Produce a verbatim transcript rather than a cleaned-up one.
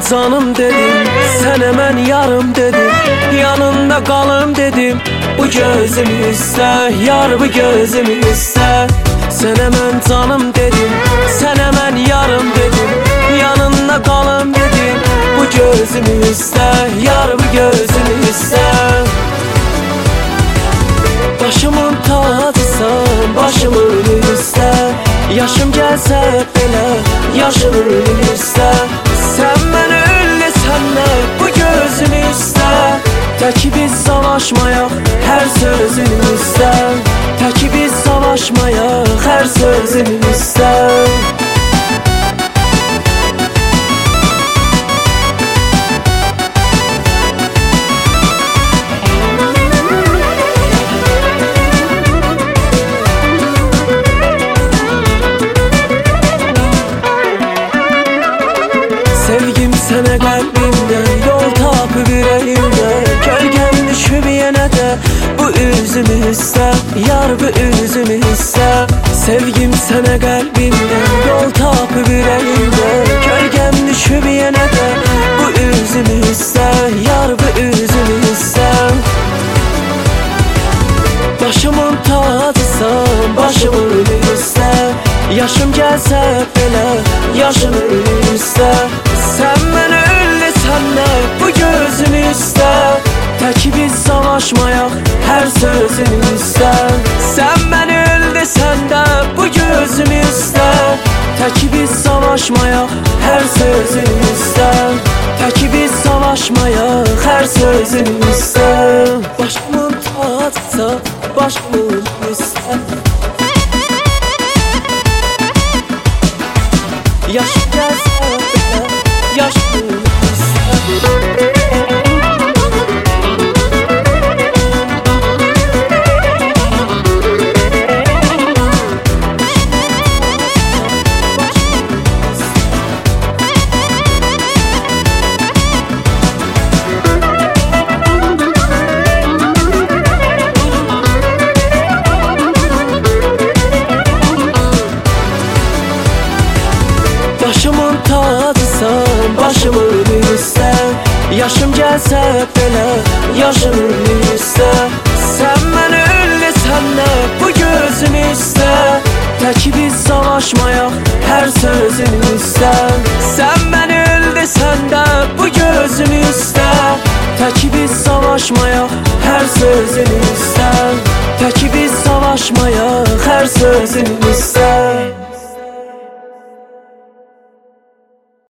canım dedim, sənə mən yarım dedim, yanında qalım dedim. Bu gözümü üstə, yar bu gözümü üstə. Sənə mən canım dedim, sənə mən yarım dedim, yanında qalım dedim. Bu gözümü üstə, yar bu gözümü üstə. Başımın tacısan, başımın üstə. Yaşım gəlsə belə, yaşımın üstə. Sən mənə öyle sənlə, bu gözümü üstə. Təki biz savaşmayaq, hər sözün üstə. Təki biz savaşmayaq, hər sözün üstə. Sevgim sənə qəlbimdə, yol tapıb ürəyimdə. Gölgəm düşüb yenə də bu üzümü üstə, yar bu üzümü üstə. Sevgim sənə qəlbimdə, yol tapıb ürəyimdə. Gölgəm düşüb yenə də bu üzümü üstə, yar bu üzümü üstə. Başımın tacısan, başımın üstə. Yaşım gəlsə belə, yaşımın üstə. Sən mənə öyle sənlə, bu gözümü üstə. Təki biz savaşmayaq, hər sözün üstə. Sən mənə öyle səndə, bu gözümü üstə. Təki biz savaşmayaq, hər sözün üstə. Təki biz savaşmayaq, hər sözün üstə. Başımın tacısa, başımın üstə. Yaşım gəlsə belə, yaşımın üstə. Başımın tacısan, başımın üstə. Yaşım gəlsə belə, yaşımın üstə. Sən mənə öyle sənlə, bu gözümü üstə. Təki biz savaşmayaq, hər sözün üstə. Sən mənə öyle səndə, bu gözümü üstə. Təki biz savaşmayaq, hər sözün üstə. Təki biz savaşmayaq, hər sözün üstə.